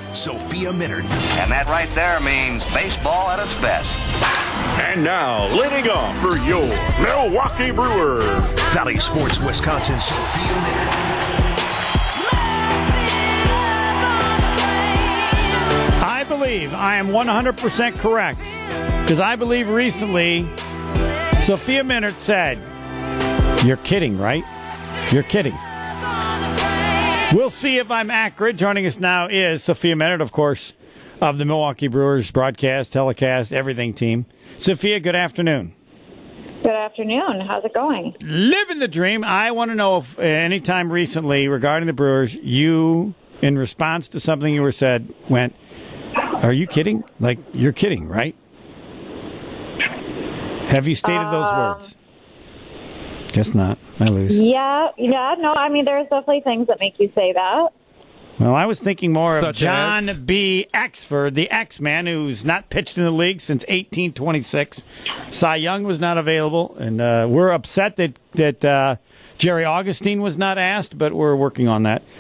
Sophia Minnaert. And that right there means baseball at its best. And now, leading off for your Milwaukee Brewers, Valley Sports Wisconsin, Sophia Minnaert. I believe I am 100% correct, because I believe recently Sophia Minnaert said, "You're kidding, right? You're kidding." We'll see if I'm accurate. Joining us now is Sophia Minnaert, of course, of the Milwaukee Brewers broadcast, telecast, everything team. Sophia, good afternoon. Good afternoon. How's it going? Living the dream. I want to know if any time recently regarding the Brewers, you, in response to something you were said, went, "Are you kidding? Like, you're kidding, right?" Have you stated those words? Guess not. I lose. Yeah, no, I mean, there's definitely things that make you say that. Well, I was thinking more of Such John as? B. Exford, the X-Man, who's not pitched in the league since 1826. Cy Young was not available, and we're upset that Jerry Augustine was not asked, but we're working on that.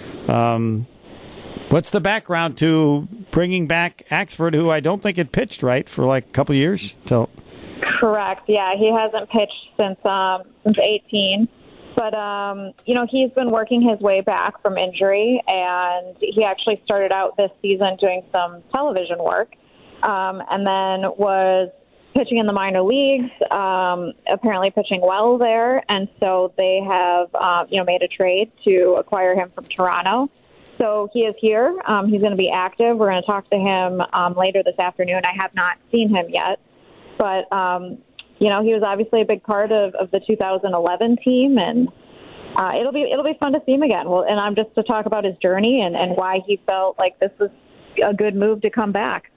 What's the background to bringing back Exford, who I don't think had pitched right for like a couple of years? Correct. Yeah, he hasn't pitched since 18. But, he's been working his way back from injury, and he actually started out this season doing some television work, and then was pitching in the minor leagues, apparently pitching well there. And so they have, made a trade to acquire him from Toronto. So he is here. He's going to be active. We're going to talk to him later this afternoon. I have not seen him yet. But, he was obviously a big part of the 2011 team, and it'll be fun to see him again. Well, and I'm just to talk about his journey and why he felt like this was a good move to come back.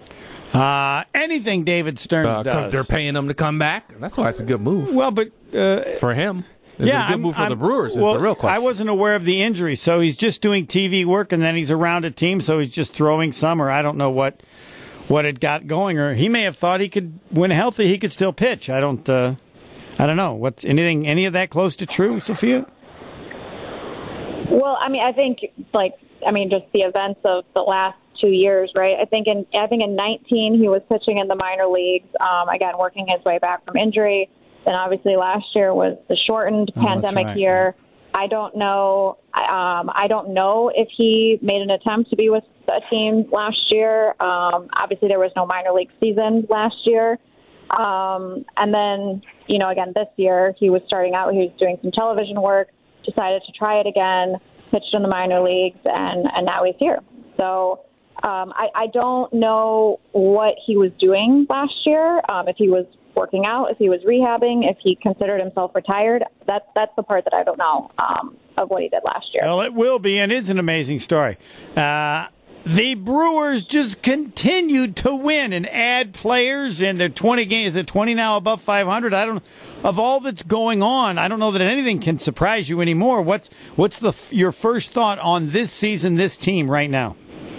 Anything David Stearns does. Because they're paying him to come back. That's why it's a good move. Well, but for him. Is it a good move for the Brewers is the real question. I wasn't aware of the injury, so he's just doing TV work, and then he's around a team, so he's just throwing some, or I don't know what it got going, or he may have thought he could, when healthy, he could still pitch. I don't know. What's any of that close to true, Sophia? Well, I mean, I think just the events of the last 2 years, right? I think in 19 he was pitching in the minor leagues, again working his way back from injury. Then obviously last year was the shortened pandemic year. I don't know. I don't know if he made an attempt to be with a team last year. Obviously, there was no minor league season last year. And then, again, this year he was starting out. He was doing some television work, decided to try it again, pitched in the minor leagues, and now he's here. So I don't know what he was doing last year, if he was working out, if he was rehabbing, if he considered himself retired. That's the part that I don't know of what he did last year. Well, it will be, and it's an amazing story. The Brewers just continued to win and add players in their 20 games. Is it 20 now above 500? Of all that's going on, I don't know that anything can surprise you anymore. What's your first thought on this season, this team right now?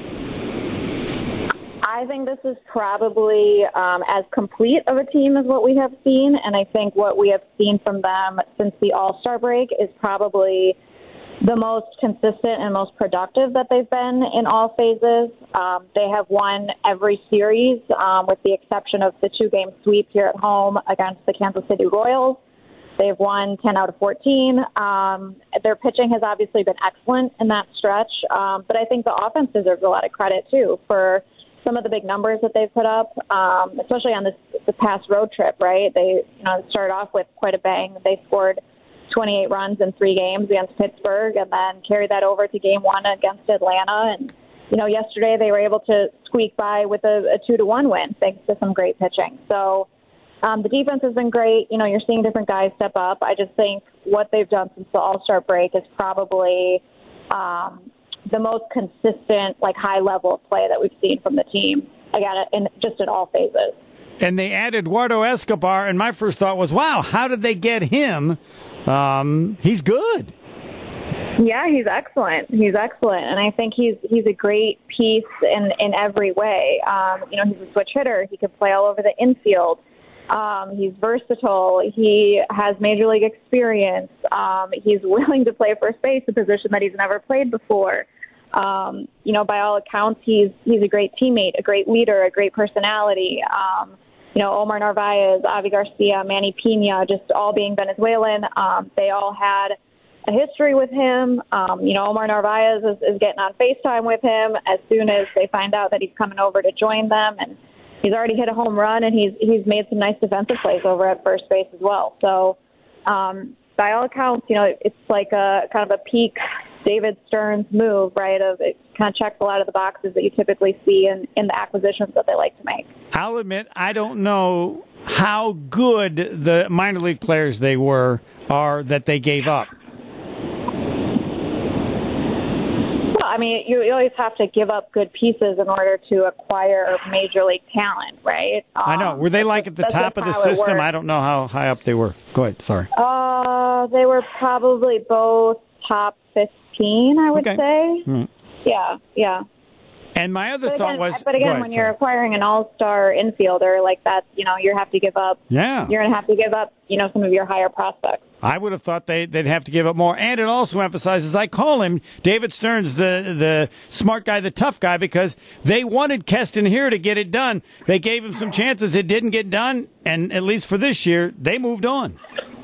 I think this is probably as complete of a team as what we have seen, and I think what we have seen from them since the All-Star break is probably the most consistent and most productive that they've been in all phases. They have won every series, with the exception of the 2-game sweep here at home against the Kansas City Royals. They've won 10 out of 14. Their pitching has obviously been excellent in that stretch, but I think the offense deserves a lot of credit, too, for some of the big numbers that they've put up, especially on the past road trip, right? They started off with quite a bang. They scored 28 runs in 3 games against Pittsburgh and then carried that over to game 1 against Atlanta. And, yesterday they were able to squeak by with a 2-1 win thanks to some great pitching. So the defense has been great. You're seeing different guys step up. I just think what they've done since the All-Star break is probably the most consistent, high level of play that we've seen from the team, again, in all phases. And they added Eduardo Escobar, and my first thought was, wow, how did they get him? He's good. Yeah, he's excellent. And I think he's a great piece in every way. He's a switch hitter. He can play all over the infield. He's versatile. He has major league experience. He's willing to play first base, a position that he's never played before. By all accounts, he's a great teammate, a great leader, a great personality. Omar Narvaez, Avi Garcia, Manny Pena, just all being Venezuelan. They all had a history with him. Omar Narvaez is getting on FaceTime with him as soon as they find out that he's coming over to join them. And he's already hit a home run, and he's made some nice defensive plays over at first base as well. So by all accounts, it's like a kind of a peak David Stearns move, right? It kind of checks a lot of the boxes that you typically see in the acquisitions that they like to make. I'll admit, I don't know how good the minor league players they are that they gave up. Well, I mean, you always have to give up good pieces in order to acquire major league talent, right? I know. Were they like at the top of the system? I don't know how high up they were. Go ahead. Sorry. They were probably both top 15, I would say. Mm. Yeah. And my other thought was... But again, when you're acquiring an all-star infielder like that, you have to give up... Yeah. You're going to have to give up, some of your higher prospects. I would have thought they'd have to give up more. And it also emphasizes, I call him David Stearns, the smart guy, the tough guy, because they wanted Keston here to get it done. They gave him some chances. It didn't get done. And at least for this year, they moved on.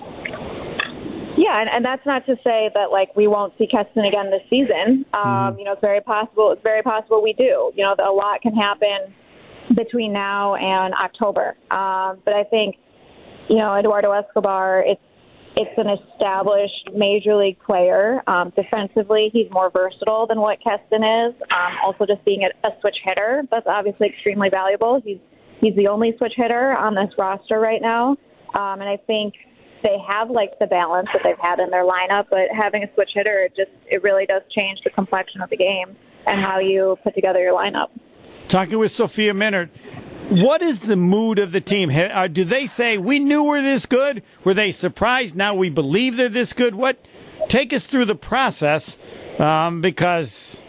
Yeah, and that's not to say that we won't see Keston again this season. It's very possible. It's very possible we do. A lot can happen between now and October. But I think, Eduardo Escobar, it's an established major league player. Defensively, he's more versatile than what Keston is. Also, just being a switch hitter, that's obviously extremely valuable. He's the only switch hitter on this roster right now, and I think they have the balance that they've had in their lineup, but having a switch hitter, it really does change the complexion of the game and how you put together your lineup. Talking with Sophia Minnaert, what is the mood of the team? Do they say, we knew we're this good? Were they surprised? Now we believe they're this good? Take us through the process, because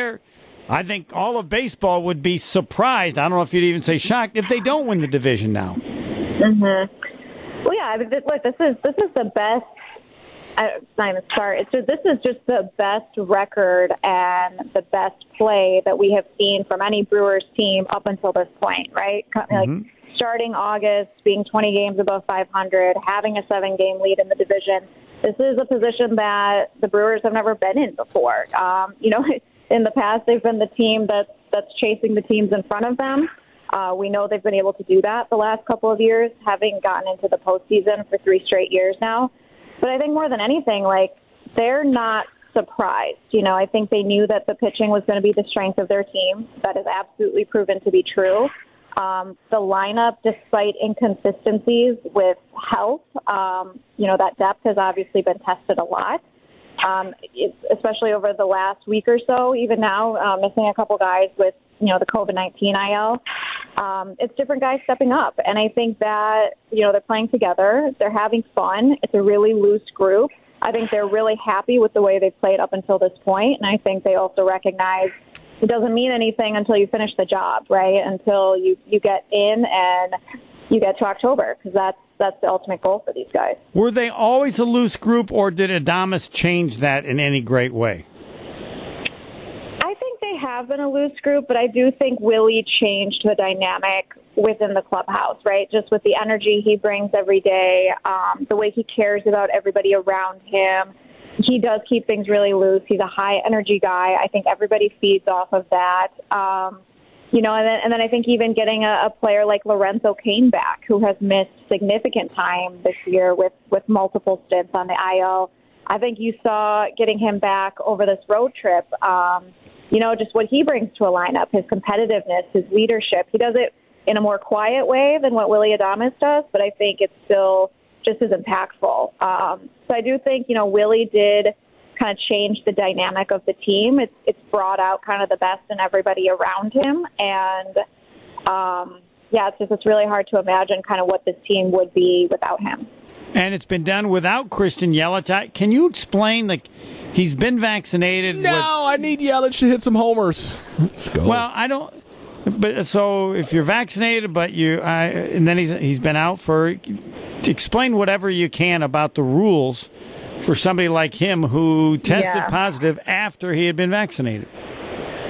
I think all of baseball would be surprised. I don't know if you'd even say shocked if they don't win the division now. Mm-hmm. Well, yeah. I mean, look, this is the best. It's not even start. This is just the best record and the best play that we have seen from any Brewers team up until this point, right? Mm-hmm. Starting August, being 20 games above 500, having a 7-game lead in the division. This is a position that the Brewers have never been in before. In the past, they've been the team that's chasing the teams in front of them. We know they've been able to do that the last couple of years, having gotten into the postseason for 3 straight years now. But I think more than anything, they're not surprised. I think they knew that the pitching was going to be the strength of their team. That is absolutely proven to be true. The lineup, despite inconsistencies with health, that depth has obviously been tested a lot. Especially over the last week or so, even now, missing a couple guys with, the COVID-19 IL. It's different guys stepping up. And I think that, they're playing together. They're having fun. It's a really loose group. I think they're really happy with the way they've played up until this point. And I think they also recognize it doesn't mean anything until you finish the job, right? Until you get in and you get to October, because that's the ultimate goal for these guys. Were they always a loose group, or did Adames change that in any great way? I think they have been a loose group, but I do think Willie changed the dynamic within the clubhouse, right? Just with the energy he brings every day, the way he cares about everybody around him. He does keep things really loose. He's a high-energy guy. I think everybody feeds off of that. And then I think even getting a player like Lorenzo Cain back, who has missed significant time this year with multiple stints on the IL. I think you saw getting him back over this road trip, just what he brings to a lineup, his competitiveness, his leadership. He does it in a more quiet way than what Willie Adames does, but I think it's still just as impactful. So I do think, Willie did kind of change the dynamic of the team. It's brought out kind of the best in everybody around him. And, it's really hard to imagine kind of what this team would be without him. And it's been done without Christian Yelich. Can you explain, he's been vaccinated? I need Yelich to hit some homers. Let's go. Well, I don't. But so if you're vaccinated, but and then he's been out for. Explain whatever you can about the rules for somebody like him who tested positive after he had been vaccinated.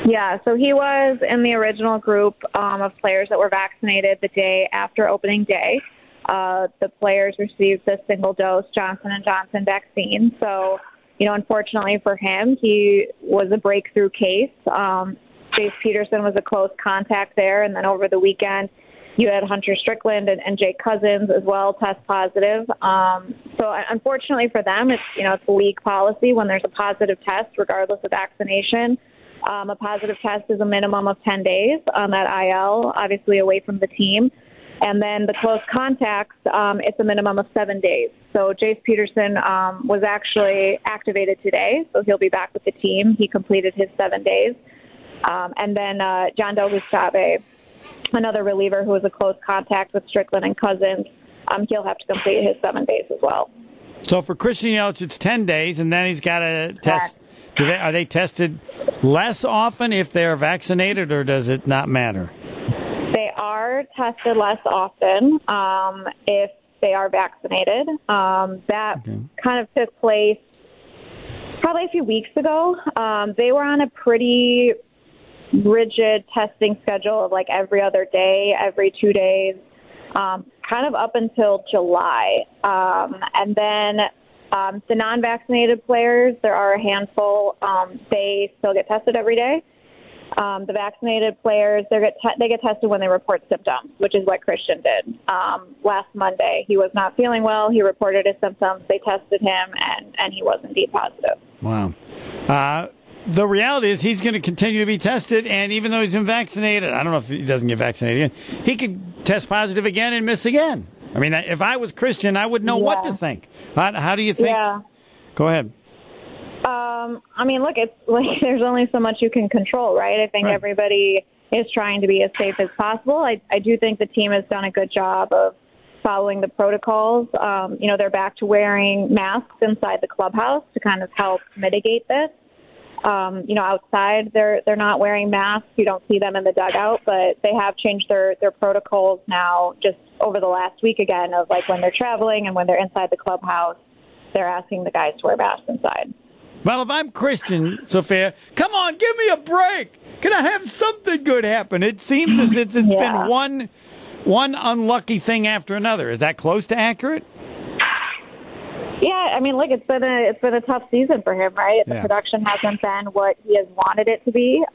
Yeah, so he was in the original group of players that were vaccinated the day after opening day. The players received the single-dose Johnson & Johnson vaccine. So, unfortunately for him, he was a breakthrough case. Chase Peterson was a close contact there, and then over the weekend, you had Hunter Strickland and Jake Cousins as well test positive. So unfortunately for them, it's a league policy when there's a positive test, regardless of vaccination. A positive test is a minimum of 10 days on that IL, obviously away from the team. And then the close contacts, it's a minimum of 7 days. So Jace Peterson was actually activated today, so he'll be back with the team. He completed his 7 days. And then John Del Gustave, another reliever who was a close contact with Strickland and Cousins, he'll have to complete his 7 days as well. So for Christian Yelich, it's 10 days, and then he's got to test. Are they tested less often if they're vaccinated, or does it not matter? They are tested less often if they are vaccinated. That kind of took place probably a few weeks ago. They were on a pretty rigid testing schedule of like every other day, every 2 days, kind of up until July. And then the non-vaccinated players, there are a handful. They still get tested every day. The vaccinated players, they get tested when they report symptoms, which is what Christian did last Monday. He was not feeling well. He reported his symptoms. They tested him, and he was indeed positive. Wow. The reality is he's going to continue to be tested, and even though he's been vaccinated, I don't know if he doesn't get vaccinated again, he could test positive again and miss again. I mean, if I was Christian, I would know what to think. How do you think? Yeah. Go ahead. I mean, look, it's like there's only so much you can control, right? I think everybody is trying to be as safe as possible. I do think the team has done a good job of following the protocols. They're back to wearing masks inside the clubhouse to kind of help mitigate this. Outside they're not wearing masks. You don't see them in the dugout, but they have changed their protocols now just over the last week again of like when they're traveling and when they're inside the clubhouse, they're asking the guys to wear masks inside. Well, if I'm Christian, Sophia, come on, give me a break. Can I have something good happen? It seems as it's been one unlucky thing after another. Is that close to accurate? Yeah, I mean, look, it's been a tough season for him, right? The production hasn't been what he has wanted it to be.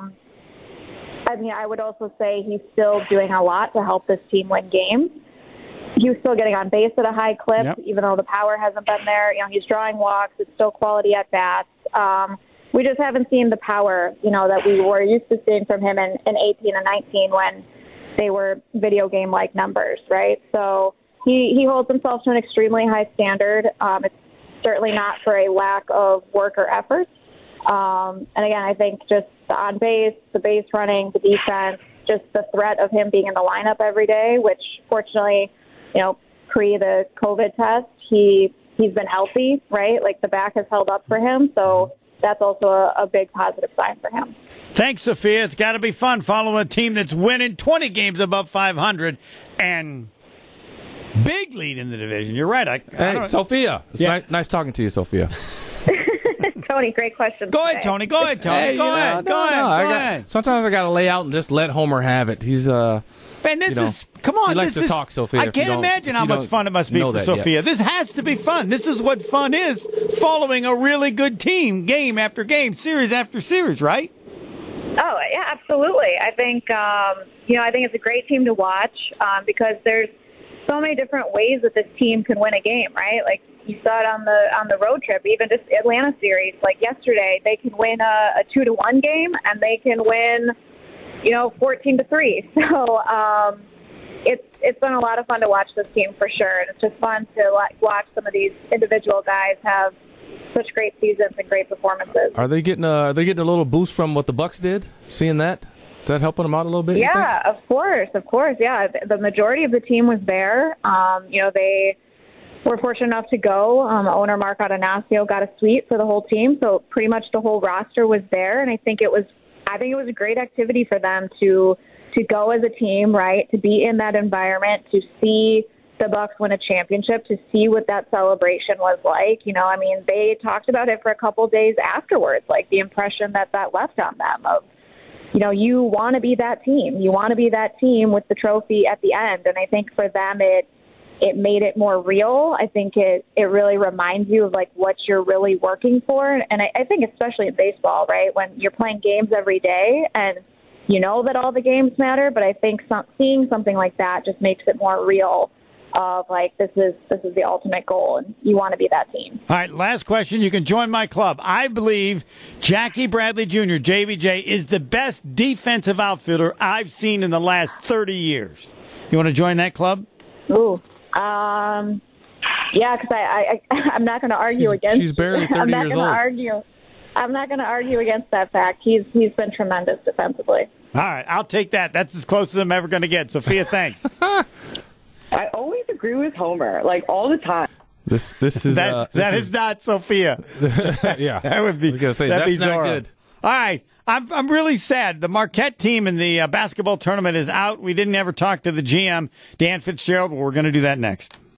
I would also say he's still doing a lot to help this team win games. He was still getting on base at a high clip, even though the power hasn't been there. He's drawing walks. It's still quality at bats. We just haven't seen the power, that we were used to seeing from him in 18 and 19 when they were video game-like numbers, right? So he holds himself to an extremely high standard. It's certainly not for a lack of work or effort. And again, I think just the on base, the base running, the defense, just the threat of him being in the lineup every day, which fortunately, pre the COVID test, he's been healthy, right? Like the back has held up for him. So that's also a big positive sign for him. Thanks, Sophia. It's got to be fun following a team that's winning 20 games above 500 and big lead in the division. You're right. Hey, Sophia. It's nice talking to you, Sophia. Tony, great question. Go ahead, Tony. Go ahead, Tony. Hey, go ahead. Sometimes I got to lay out and just let Homer have it. He's Man, this is come on. He likes to talk, Sophia. I can't imagine how much fun it must be for Sophia. This has to be fun. This is what fun is: following a really good team, game after game, series after series, right? Oh yeah, absolutely. I think I think it's a great team to watch because there's so many different ways that this team can win a game, right? Like you saw it on the road trip, even just Atlanta series. Like yesterday, they can win a 2-1 game, and they can win, 14-3. So it's been a lot of fun to watch this team for sure, and it's just fun to watch some of these individual guys have such great seasons and great performances. Are they getting a little boost from what the Bucks did? Seeing that? Is that helping them out a little bit? Yeah, of course. Yeah, the majority of the team was there. They were fortunate enough to go. Owner Mark Adonasio got a suite for the whole team, so pretty much the whole roster was there. And I think it was a great activity for them to go as a team, right? To be in that environment, to see the Bucks win a championship, to see what that celebration was like. They talked about it for a couple days afterwards, like the impression that left on them of you want to be that team. You want to be that team with the trophy at the end. And I think for them, it made it more real. I think it really reminds you of like what you're really working for. And I think especially in baseball, right, when you're playing games every day and you know that all the games matter, but I think seeing something like that just makes it more real of like this is the ultimate goal and you want to be that team. All right, last question. You can join my club. I believe Jackie Bradley Jr., JBJ, is the best defensive outfielder I've seen in the last 30 years. You want to join that club? Ooh. Yeah, because I'm not going to argue against. She's barely 30 years old. I'm not going to argue against that fact. He's been tremendous defensively. All right, I'll take that. That's as close as I'm ever going to get. Sophia, thanks. I always agree with Homer, like all the time. This is that is not Sophia. Yeah, that would be. I was gonna say, that'd that's be not Zora. good. All right. I'm really sad. The Marquette team in the basketball tournament is out. We didn't ever talk to the GM, Dan Fitzgerald, but we're going to do that next.